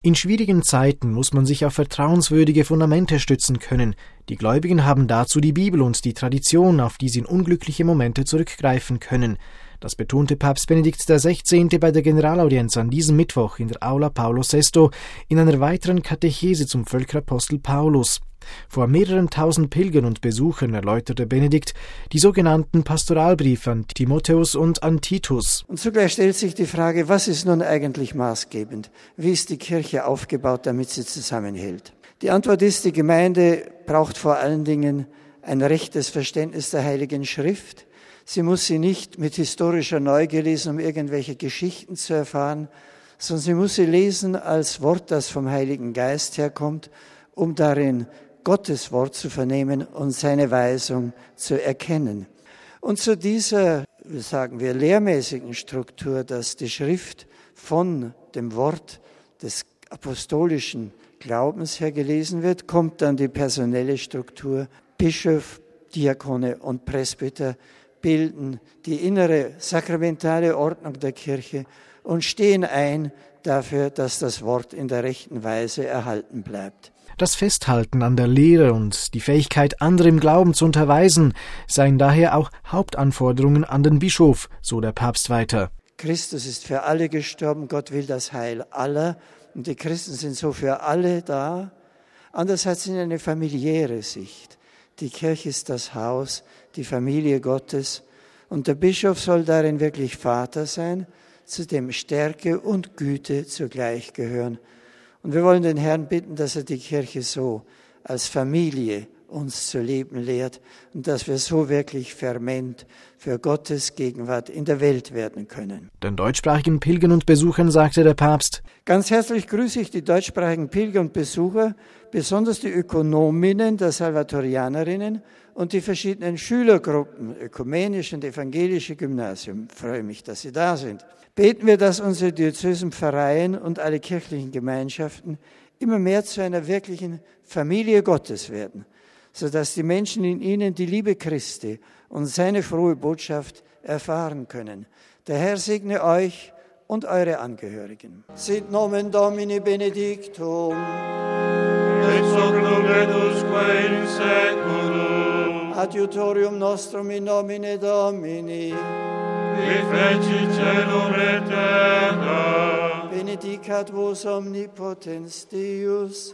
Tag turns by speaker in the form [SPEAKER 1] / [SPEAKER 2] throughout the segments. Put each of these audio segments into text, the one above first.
[SPEAKER 1] In schwierigen Zeiten muss man sich auf vertrauenswürdige Fundamente stützen können. Die Gläubigen haben dazu die Bibel und die Tradition, auf die sie in unglückliche Momente zurückgreifen können. Das betonte Papst Benedikt XVI. Bei der Generalaudienz an diesem Mittwoch in der Aula Paulo VI. In einer weiteren Katechese zum Völkerapostel Paulus. Vor mehreren tausend Pilgern und Besuchern erläuterte Benedikt die sogenannten Pastoralbriefe an Timotheus und an Titus.
[SPEAKER 2] Und zugleich stellt sich die Frage, was ist nun eigentlich maßgebend? Wie ist die Kirche aufgebaut, damit sie zusammenhält? Die Antwort ist, die Gemeinde braucht vor allen Dingen ein rechtes Verständnis der Heiligen Schrift. Sie muss sie nicht mit historischer Neugier lesen, um irgendwelche Geschichten zu erfahren, sondern sie muss sie lesen als Wort, das vom Heiligen Geist herkommt, um darin Gottes Wort zu vernehmen und seine Weisung zu erkennen. Und zu dieser, sagen wir, lehrmäßigen Struktur, dass die Schrift von dem Wort des apostolischen Glaubens her gelesen wird, kommt dann die personelle Struktur. Bischof, Diakone und Presbyter bilden die innere sakramentale Ordnung der Kirche und stehen ein dafür, dass das Wort in der rechten Weise erhalten bleibt.
[SPEAKER 1] Das Festhalten an der Lehre und die Fähigkeit, andere im Glauben zu unterweisen, seien daher auch Hauptanforderungen an den Bischof, so der Papst weiter.
[SPEAKER 2] Christus ist für alle gestorben, Gott will das Heil aller und die Christen sind so für alle da. Andererseits sind eine familiäre Sicht. Die Kirche ist das Haus, die Familie Gottes und der Bischof soll darin wirklich Vater sein, zu dem Stärke und Güte zugleich gehören. Und wir wollen den Herrn bitten, dass er die Kirche so als Familie uns zu leben lehrt und dass wir so wirklich Ferment für Gottes Gegenwart in der Welt werden können.
[SPEAKER 1] Den deutschsprachigen Pilgern und Besuchern sagte der Papst:
[SPEAKER 2] Ganz herzlich grüße ich die deutschsprachigen Pilger und Besucher, besonders die Ökonominnen der Salvatorianerinnen und die verschiedenen Schülergruppen, ökumenische und evangelische Gymnasium. Ich freue mich, dass Sie da sind. Beten wir, dass unsere Diözesen, Pfarreien und alle kirchlichen Gemeinschaften immer mehr zu einer wirklichen Familie Gottes werden, sodass die Menschen in ihnen die Liebe Christi und seine frohe Botschaft erfahren können. Der Herr segne euch und eure Angehörigen. Sit nomen Domini benedictum.
[SPEAKER 3] Et hoc nunc et usque in seculum.
[SPEAKER 2] Adiutorium nostrum in nomine Domini.
[SPEAKER 3] Qui feci celum et terra.
[SPEAKER 2] Benedicat vos omnipotens Deus,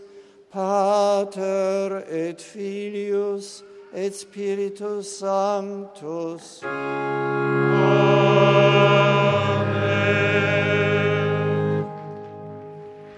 [SPEAKER 2] Pater et Filius et Spiritus Sanctus.